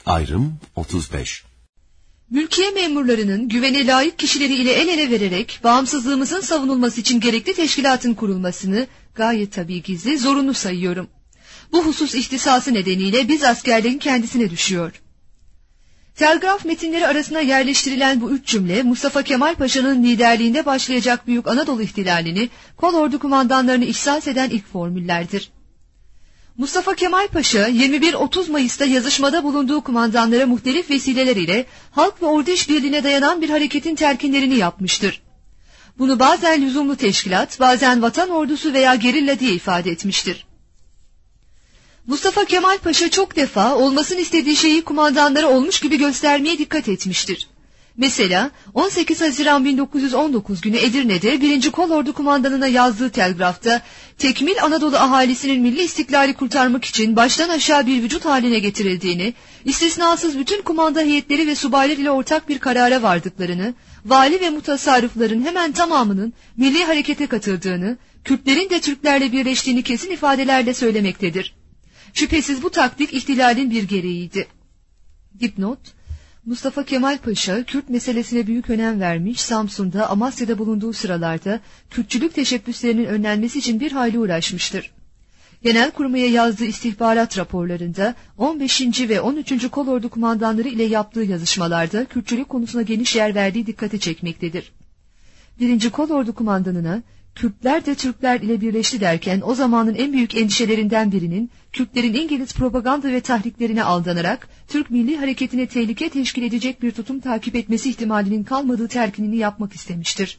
Ayrım 35. Mülkiye memurlarının güvene layık kişileri ile el ele vererek bağımsızlığımızın savunulması için gerekli teşkilatın kurulmasını gayet tabii gizli zorunlu sayıyorum. Bu husus ihtisası nedeniyle biz askerlerin kendisine düşüyor. Telgraf metinleri arasına yerleştirilen bu 3 cümle Mustafa Kemal Paşa'nın liderliğinde başlayacak Büyük Anadolu İhtilali'ni kolordu kumandanlarını ihsas eden ilk formüllerdir. Mustafa Kemal Paşa 21-30 Mayıs'ta yazışmada bulunduğu kumandanlara muhtelif vesileler ile halk ve ordu işbirliğine dayanan bir hareketin telkinlerini yapmıştır. Bunu bazen lüzumlu teşkilat, bazen vatan ordusu veya gerilla diye ifade etmiştir. Mustafa Kemal Paşa çok defa olmasını istediği şeyi kumandanlara olmuş gibi göstermeye dikkat etmiştir. Mesela 18 Haziran 1919 günü Edirne'de 1. Kolordu Kumandanı'na yazdığı telgrafta tekmil Anadolu ahalisinin milli istiklali kurtarmak için baştan aşağı bir vücut haline getirildiğini, istisnasız bütün kumanda heyetleri ve subaylar ile ortak bir karara vardıklarını, vali ve mutasarrıfların hemen tamamının milli harekete katıldığını, Kürtlerin de Türklerle birleştiğini kesin ifadelerle söylemektedir. Şüphesiz bu taktik ihtilalin bir gereğiydi. Dipnot: Mustafa Kemal Paşa, Kürt meselesine büyük önem vermiş, Samsun'da, Amasya'da bulunduğu sıralarda Kürtçülük teşebbüslerinin önlenmesi için bir hayli uğraşmıştır. Genelkurmay'a yazdığı istihbarat raporlarında 15. ve 13. Kolordu kumandanları ile yaptığı yazışmalarda Kürtçülük konusuna geniş yer verdiği dikkati çekmektedir. 1. Kolordu kumandanına Kürtler de Türkler ile birleşti derken o zamanın en büyük endişelerinden birinin Kürtlerin İngiliz propaganda ve tahriklerine aldanarak Türk milli hareketine tehlike teşkil edecek bir tutum takip etmesi ihtimalinin kalmadığı telkinini yapmak istemiştir.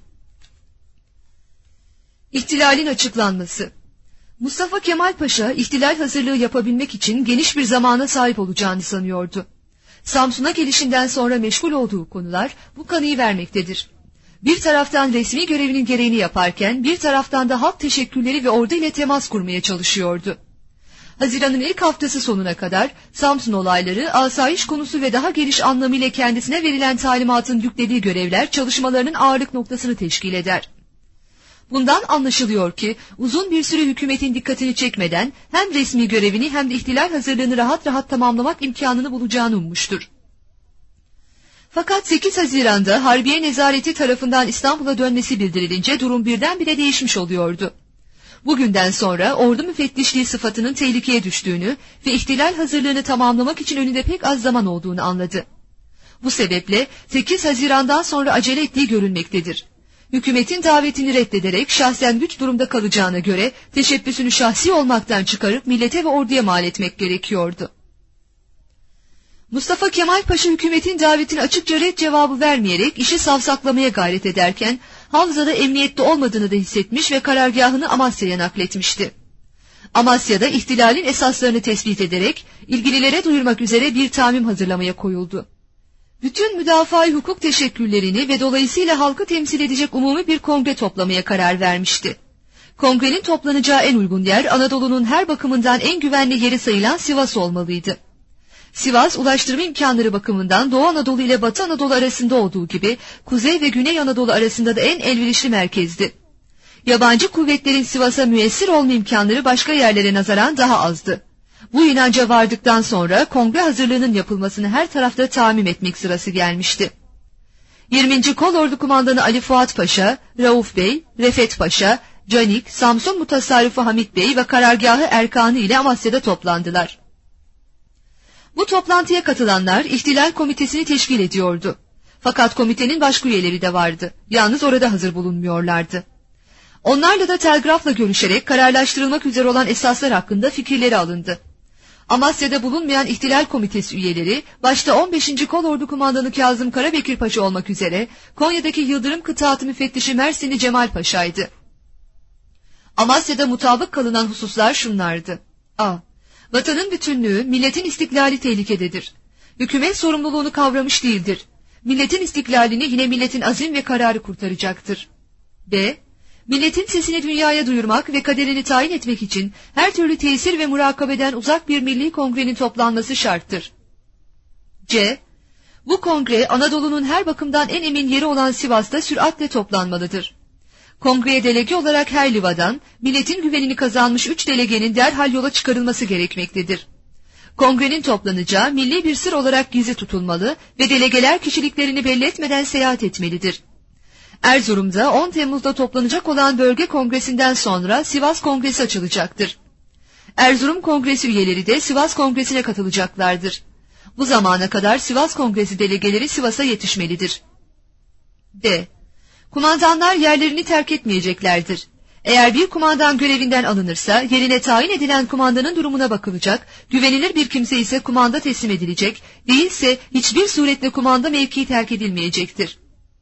İhtilalin açıklanması. Mustafa Kemal Paşa ihtilal hazırlığı yapabilmek için geniş bir zamana sahip olacağını sanıyordu. Samsun'a gelişinden sonra meşgul olduğu konular bu kanıyı vermektedir. Bir taraftan resmi görevinin gereğini yaparken bir taraftan da halk teşekkürleri ve ordu ile temas kurmaya çalışıyordu. Haziran'ın ilk haftası sonuna kadar Samsun olayları, asayiş konusu ve daha geniş anlamıyla kendisine verilen talimatın yüklediği görevler çalışmalarının ağırlık noktasını teşkil eder. Bundan anlaşılıyor ki uzun bir süre hükümetin dikkatini çekmeden hem resmi görevini hem de ihtilal hazırlığını rahat rahat tamamlamak imkanını bulacağını ummuştur. Fakat 8 Haziran'da Harbiye Nezareti tarafından İstanbul'a dönmesi bildirilince durum birdenbire değişmiş oluyordu. Bugünden sonra ordu müfettişliği sıfatının tehlikeye düştüğünü ve ihtilal hazırlığını tamamlamak için önünde pek az zaman olduğunu anladı. Bu sebeple 8 Haziran'dan sonra acele ettiği görülmektedir. Hükümetin davetini reddederek şahsen güç durumda kalacağına göre teşebbüsünü şahsi olmaktan çıkarıp millete ve orduya mal etmek gerekiyordu. Mustafa Kemal Paşa hükümetin davetine açıkça red cevabı vermeyerek işi savsaklamaya gayret ederken Havza'da emniyette olmadığını da hissetmiş ve karargahını Amasya'ya nakletmişti. Amasya'da ihtilalin esaslarını tespit ederek ilgililere duyurmak üzere bir tamim hazırlamaya koyuldu. Bütün müdafaa-i hukuk teşekkürlerini ve dolayısıyla halkı temsil edecek umumi bir kongre toplamaya karar vermişti. Kongrenin toplanacağı en uygun yer Anadolu'nun her bakımından en güvenli yeri sayılan Sivas olmalıydı. Sivas, ulaştırma imkanları bakımından Doğu Anadolu ile Batı Anadolu arasında olduğu gibi Kuzey ve Güney Anadolu arasında da en elverişli merkezdi. Yabancı kuvvetlerin Sivas'a müessir olma imkanları başka yerlere nazaran daha azdı. Bu inanca vardıktan sonra kongre hazırlığının yapılmasını her tarafta tamim etmek sırası gelmişti. 20. Kolordu Kumandanı Ali Fuat Paşa, Rauf Bey, Refet Paşa, Canik, Samsun Mutasarrıfı Hamit Bey ve karargahı Erkanı ile Amasya'da toplandılar. Bu toplantıya katılanlar ihtilal komitesini teşkil ediyordu. Fakat komitenin başka üyeleri de vardı. Yalnız orada hazır bulunmuyorlardı. Onlarla da telgrafla görüşerek kararlaştırılmak üzere olan esaslar hakkında fikirleri alındı. Amasya'da bulunmayan ihtilal komitesi üyeleri, başta 15. Kolordu Kumandanı Kazım Karabekir Paşa olmak üzere Konya'daki Yıldırım Kıtaatı Müfettişi Mersinli Cemal Paşa'ydı. Amasya'da mutabık kalınan hususlar şunlardı: A. Vatanın bütünlüğü, milletin istiklali tehlikededir. Hükümet sorumluluğunu kavramış değildir. Milletin istiklalini yine milletin azim ve kararı kurtaracaktır. B. Milletin sesini dünyaya duyurmak ve kaderini tayin etmek için her türlü tesir ve murakabeden uzak bir milli kongrenin toplanması şarttır. C. Bu kongre Anadolu'nun her bakımdan en emin yeri olan Sivas'ta süratle toplanmalıdır. Kongreye delege olarak her livadan milletin güvenini kazanmış 3 delegenin derhal yola çıkarılması gerekmektedir. kongrenin toplanacağı milli bir sır olarak gizli tutulmalı ve delegeler kişiliklerini belli etmeden seyahat etmelidir. Erzurum'da 10 Temmuz'da toplanacak olan bölge kongresinden sonra Sivas Kongresi açılacaktır. Erzurum Kongresi üyeleri de Sivas Kongresi'ne katılacaklardır. Bu zamana kadar Sivas Kongresi delegeleri Sivas'a yetişmelidir. D. Kumandanlar yerlerini terk etmeyeceklerdir. Eğer bir kumandan görevinden alınırsa yerine tayin edilen kumandanın durumuna bakılacak, güvenilir bir kimse ise kumanda teslim edilecek, değilse hiçbir suretle kumanda mevkii terk edilmeyecektir.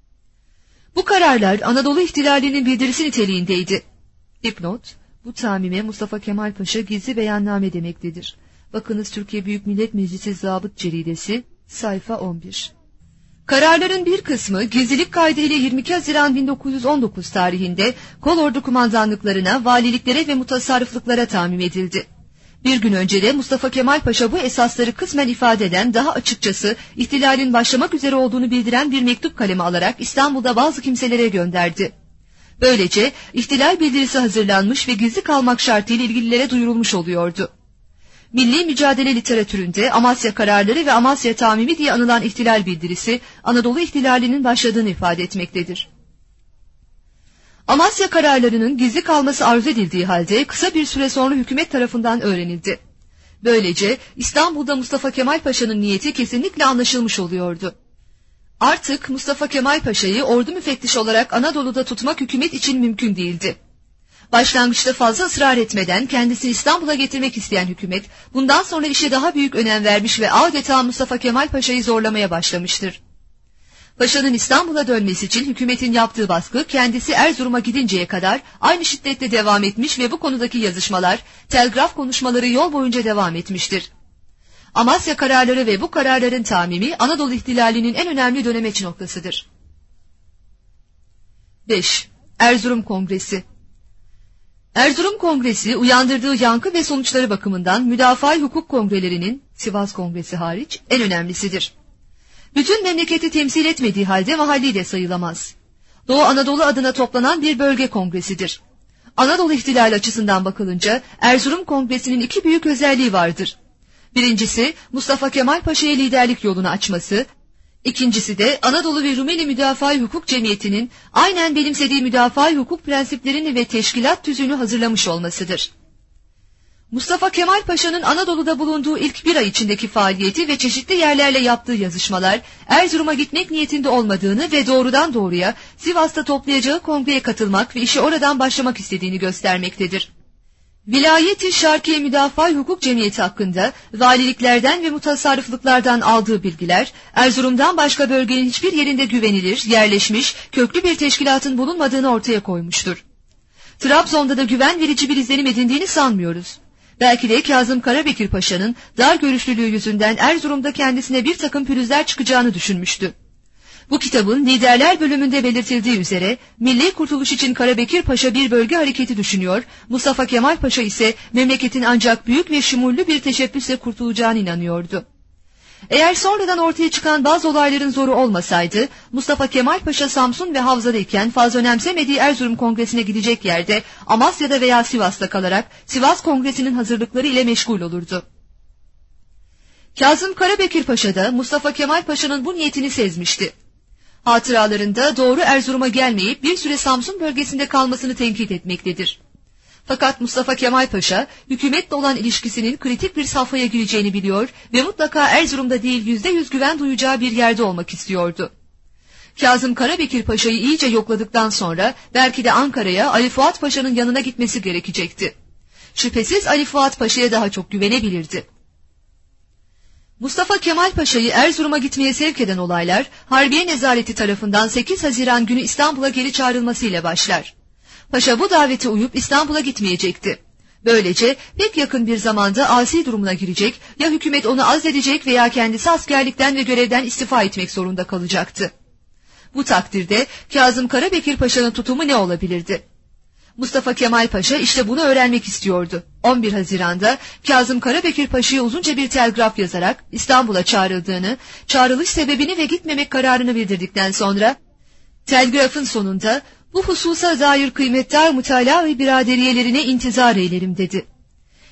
Bu kararlar Anadolu İhtilali'nin bildirisi niteliğindeydi. Dipnot, bu tamime Mustafa Kemal Paşa gizli beyanname demektedir. Bakınız Türkiye Büyük Millet Meclisi Zabıt Ceridesi, sayfa 11. Kararların bir kısmı gizlilik kaydıyla 22 Haziran 1919 tarihinde kolordu kumandanlıklarına, valiliklere ve mutasarrıflıklara tamim edildi. Bir gün önce de Mustafa Kemal Paşa bu esasları kısmen ifade eden, daha açıkçası ihtilalin başlamak üzere olduğunu bildiren bir mektup kalemi alarak İstanbul'da bazı kimselere gönderdi. Böylece ihtilal bildirisi hazırlanmış ve gizli kalmak şartıyla ilgililere duyurulmuş oluyordu. Milli mücadele literatüründe Amasya kararları ve Amasya tamimi diye anılan ihtilal bildirisi Anadolu ihtilalinin başladığını ifade etmektedir. Amasya kararlarının gizli kalması arzu edildiği halde kısa bir süre sonra hükümet tarafından öğrenildi. Böylece İstanbul'da Mustafa Kemal Paşa'nın niyeti kesinlikle anlaşılmış oluyordu. Artık Mustafa Kemal Paşa'yı ordu müfettişi olarak Anadolu'da tutmak hükümet için mümkün değildi. Başlangıçta fazla ısrar etmeden kendisini İstanbul'a getirmek isteyen hükümet, bundan sonra işe daha büyük önem vermiş ve adeta Mustafa Kemal Paşa'yı zorlamaya başlamıştır. Paşa'nın İstanbul'a dönmesi için hükümetin yaptığı baskı kendisi Erzurum'a gidinceye kadar aynı şiddetle devam etmiş ve bu konudaki yazışmalar, telgraf konuşmaları yol boyunca devam etmiştir. Amasya kararları ve bu kararların tamimi Anadolu ihtilalinin en önemli dönemeç noktasıdır. 5. Erzurum Kongresi. Erzurum Kongresi uyandırdığı yankı ve sonuçları bakımından müdafaa-i hukuk kongrelerinin, Sivas Kongresi hariç, en önemlisidir. Bütün memleketi temsil etmediği halde mahalli de sayılamaz. Doğu Anadolu adına toplanan bir bölge kongresidir. Anadolu ihtilali açısından bakılınca Erzurum Kongresi'nin iki büyük özelliği vardır. Birincisi Mustafa Kemal Paşa'ya liderlik yolunu açması, İkincisi de Anadolu ve Rumeli Müdafaa-i Hukuk Cemiyeti'nin aynen benimsediği müdafaa-i hukuk prensiplerini ve teşkilat tüzüğünü hazırlamış olmasıdır. Mustafa Kemal Paşa'nın Anadolu'da bulunduğu ilk bir ay içindeki faaliyeti ve çeşitli yerlerle yaptığı yazışmalar, Erzurum'a gitmek niyetinde olmadığını ve doğrudan doğruya Sivas'ta toplayacağı kongreye katılmak ve işi oradan başlamak istediğini göstermektedir. Vilayet-i Şarkiye Müdafaa-i Hukuk Cemiyeti hakkında valiliklerden ve mutasarrıflıklardan aldığı bilgiler, Erzurum'dan başka bölgenin hiçbir yerinde güvenilir, yerleşmiş, köklü bir teşkilatın bulunmadığını ortaya koymuştur. Trabzon'da da güven verici bir izlenim edindiğini sanmıyoruz. Belki de Kazım Karabekir Paşa'nın dar görüşlülüğü yüzünden Erzurum'da kendisine bir takım pürüzler çıkacağını düşünmüştü. Bu kitabın liderler bölümünde belirtildiği üzere milli kurtuluş için Karabekir Paşa bir bölge hareketi düşünüyor, Mustafa Kemal Paşa ise memleketin ancak büyük ve şumullü bir teşebbüsle kurtulacağına inanıyordu. Eğer sonradan ortaya çıkan bazı olayların zoru olmasaydı, Mustafa Kemal Paşa Samsun ve Havza'dayken fazla önemsemediği Erzurum Kongresi'ne gidecek yerde Amasya'da veya Sivas'ta kalarak Sivas Kongresi'nin hazırlıkları ile meşgul olurdu. Kazım Karabekir Paşa da Mustafa Kemal Paşa'nın bu niyetini sezmişti. Hatıralarında doğru Erzurum'a gelmeyip bir süre Samsun bölgesinde kalmasını tenkit etmektedir. Fakat Mustafa Kemal Paşa, hükümetle olan ilişkisinin kritik bir safhaya gireceğini biliyor ve mutlaka Erzurum'da değil %100 güven duyacağı bir yerde olmak istiyordu. Kazım Karabekir Paşa'yı iyice yokladıktan sonra belki de Ankara'ya Ali Fuat Paşa'nın yanına gitmesi gerekecekti. Şüphesiz Ali Fuat Paşa'ya daha çok güvenebilirdi. Mustafa Kemal Paşa'yı Erzurum'a gitmeye sevk eden olaylar, Harbiye Nezareti tarafından 8 Haziran günü İstanbul'a geri çağrılmasıyla başlar. Paşa bu davete uyup İstanbul'a gitmeyecekti. Böylece pek yakın bir zamanda asi durumuna girecek, ya hükümet onu azledecek veya kendisi askerlikten ve görevden istifa etmek zorunda kalacaktı. Bu takdirde Kazım Karabekir Paşa'nın tutumu ne olabilirdi? Mustafa Kemal Paşa işte bunu öğrenmek istiyordu. 11 Haziran'da Kazım Karabekir Paşa'ya uzunca bir telgraf yazarak İstanbul'a çağrıldığını, çağrılış sebebini ve gitmemek kararını bildirdikten sonra, telgrafın sonunda bu hususa dair kıymetdar mutala ve biraderiyelerine intizar eylerim dedi.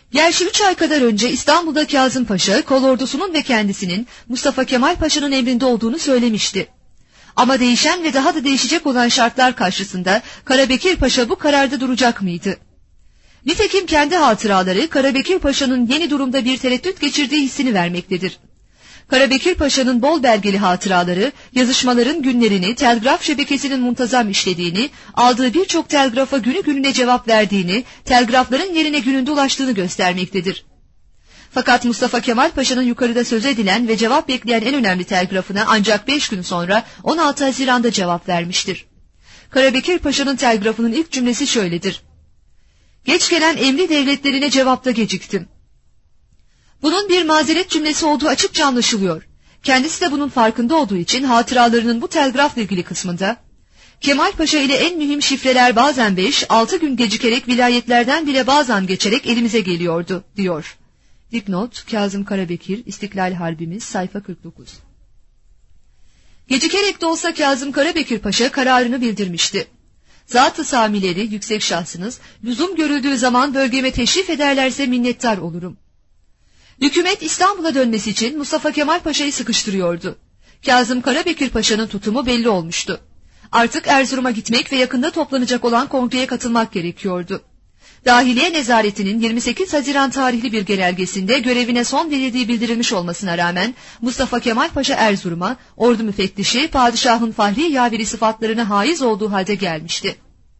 Gerçi 3 ay kadar önce İstanbul'da Kazım Paşa, kolordusunun ve kendisinin Mustafa Kemal Paşa'nın emrinde olduğunu söylemişti. Ama değişen ve daha da değişecek olan şartlar karşısında Karabekir Paşa bu kararda duracak mıydı? Nitekim kendi hatıraları Karabekir Paşa'nın yeni durumda bir tereddüt geçirdiği hissini vermektedir. Karabekir Paşa'nın bol belgeli hatıraları, yazışmaların günlerini, telgraf şebekesinin muntazam işlediğini, aldığı birçok telgrafa günü gününe cevap verdiğini, telgrafların yerine gününde ulaştığını göstermektedir. Fakat Mustafa Kemal Paşa'nın yukarıda söz edilen ve cevap bekleyen en önemli telgrafına ancak 5 gün sonra 16 Haziran'da cevap vermiştir. Karabekir Paşa'nın telgrafının ilk cümlesi şöyledir: "Geç gelen emri devletlerine cevapta geciktim." Bunun bir mazeret cümlesi olduğu açıkça anlaşılıyor. Kendisi de bunun farkında olduğu için hatıralarının bu telgrafla ilgili kısmında Kemal Paşa ile en mühim şifreler bazen 5-6 gün gecikerek vilayetlerden bile bazen geçerek elimize geliyordu diyor. Dipnot Kazım Karabekir, İstiklal Harbimiz, sayfa 49. Gecikerek de olsa Kazım Karabekir Paşa kararını bildirmişti. Zat-ı samileri, yüksek şahsınız, lüzum görüldüğü zaman bölgeme teşrif ederlerse minnettar olurum. Hükümet İstanbul'a dönmesi için Mustafa Kemal Paşa'yı sıkıştırıyordu. Kazım Karabekir Paşa'nın tutumu belli olmuştu. Artık Erzurum'a gitmek ve yakında toplanacak olan kongreye katılmak gerekiyordu. Dahiliye Nezareti'nin 28 Haziran tarihli bir genelgesinde görevine son verildiği bildirilmiş olmasına rağmen Mustafa Kemal Paşa Erzurum'a ordu müfettişi, padişahın fahri yaveri sıfatlarına haiz olduğu halde gelmişti.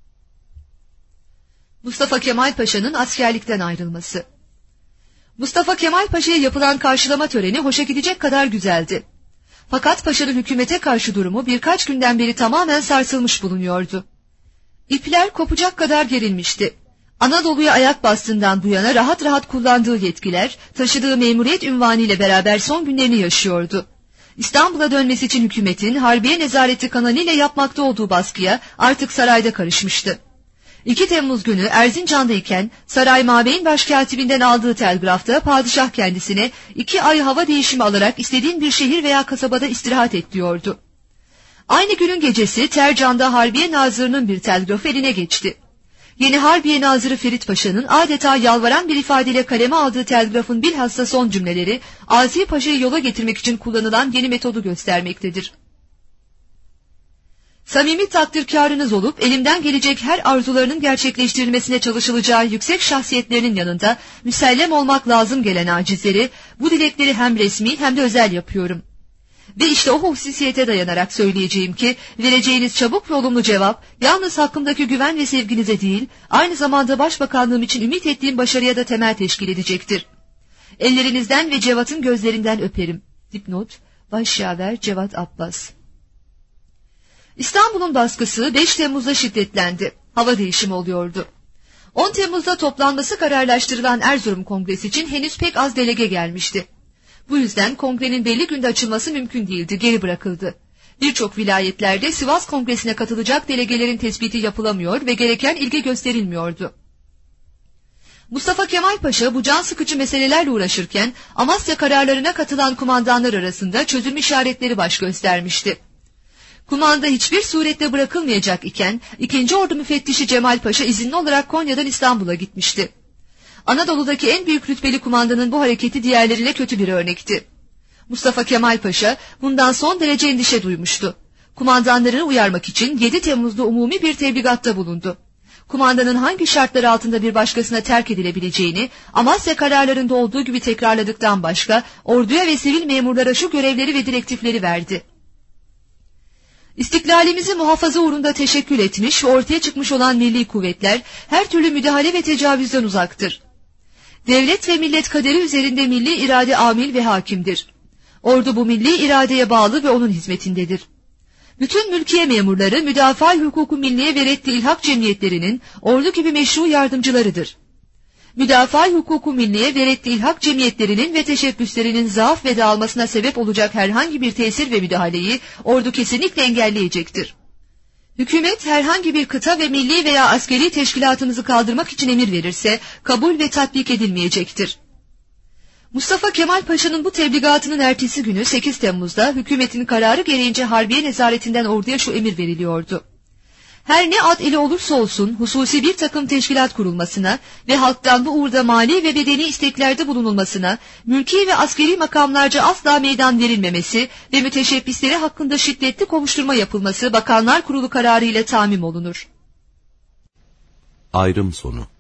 Mustafa Kemal Paşa'nın askerlikten ayrılması. Mustafa Kemal Paşa'ya yapılan karşılama töreni hoşa gidecek kadar güzeldi. Fakat Paşa'nın hükümete karşı durumu birkaç günden beri tamamen sarsılmış bulunuyordu. İpler kopacak kadar gerilmişti. Anadolu'ya ayak bastığından bu yana rahat rahat kullandığı yetkiler, taşıdığı memuriyet ünvanı ile beraber son günlerini yaşıyordu. İstanbul'a dönmesi için hükümetin Harbiye Nezareti kanalıyla yapmakta olduğu baskıya artık sarayda karışmıştı. 2 Temmuz günü Erzincan'dayken Saray Mabeyin Başkatibinden aldığı telgrafta padişah kendisine 2 ay hava değişimi alarak istediğin bir şehir veya kasabada istirahat et diyordu. Aynı günün gecesi Tercan'da Harbiye Nazırı'nın bir telgrafı eline geçti. Yeni Harbiye Nazırı Ferit Paşa'nın adeta yalvaran bir ifadeyle kaleme aldığı telgrafın bilhassa son cümleleri Azi Paşa'yı yola getirmek için kullanılan yeni metodu göstermektedir. Samimi takdirkârınız olup elimden gelecek her arzularının gerçekleştirilmesine çalışılacağı yüksek şahsiyetlerinin yanında müsellem olmak lazım gelen acizleri, bu dilekleri hem resmi hem de özel yapıyorum. Ve işte o hususiyete dayanarak söyleyeceğim ki vereceğiniz çabuk ve olumlu cevap yalnız hakkımdaki güven ve sevginize değil, aynı zamanda başbakanlığım için ümit ettiğim başarıya da temel teşkil edecektir. Ellerinizden ve Cevat'ın gözlerinden öperim. Dipnot Başyaver Cevat Abbas. İstanbul'un baskısı 5 Temmuz'da şiddetlendi. Hava değişimi oluyordu. 10 Temmuz'da toplanması kararlaştırılan Erzurum Kongresi için henüz pek az delege gelmişti. Bu yüzden kongrenin belli günde açılması mümkün değildi, geri bırakıldı. Birçok vilayetlerde Sivas Kongresi'ne katılacak delegelerin tespiti yapılamıyor ve gereken ilgi gösterilmiyordu. Mustafa Kemal Paşa bu can sıkıcı meselelerle uğraşırken Amasya kararlarına katılan kumandanlar arasında çözüm işaretleri baş göstermişti. Kumanda hiçbir surette bırakılmayacak iken 2. Ordu Müfettişi Cemal Paşa izinli olarak Konya'dan İstanbul'a gitmişti. Anadolu'daki en büyük rütbeli kumandanın bu hareketi diğerleriyle kötü bir örnekti. Mustafa Kemal Paşa bundan son derece endişe duymuştu. Kumandanlarını uyarmak için 7 Temmuz'da umumi bir tebligatta bulundu. Kumandanın hangi şartlar altında bir başkasına terk edilebileceğini Amasya kararlarında olduğu gibi tekrarladıktan başka orduya ve sivil memurlara şu görevleri ve direktifleri verdi. İstiklalimizi muhafaza uğrunda teşekkül etmiş ve ortaya çıkmış olan milli kuvvetler her türlü müdahale ve tecavüzden uzaktır. Devlet ve millet kaderi üzerinde milli irade amil ve hakimdir. Ordu bu milli iradeye bağlı ve onun hizmetindedir. Bütün mülkiye memurları müdafaa-i hukuku milliye ve reddi ilhak cemiyetlerinin ordu gibi meşru yardımcılarıdır. Müdafaa-i hukuku milliye ve reddi ilhak cemiyetlerinin ve teşebbüslerinin zaaf ve dağılmasına sebep olacak herhangi bir tesir ve müdahaleyi ordu kesinlikle engelleyecektir. Hükümet herhangi bir kıta ve milli veya askeri teşkilatımızı kaldırmak için emir verirse kabul ve tatbik edilmeyecektir. Mustafa Kemal Paşa'nın bu tebligatının ertesi günü 8 Temmuz'da hükümetin kararı gereğince Harbiye Nezaretinden orduya şu emir veriliyordu. her ne ad ile olursa olsun hususi bir takım teşkilat kurulmasına ve halktan bu uğurda mali ve bedeni isteklerde bulunulmasına, mülki ve askeri makamlarca asla meydan verilmemesi ve müteşebbisleri hakkında şiddetli kovuşturma yapılması Bakanlar Kurulu kararı ile tamim olunur. Ayrım sonu.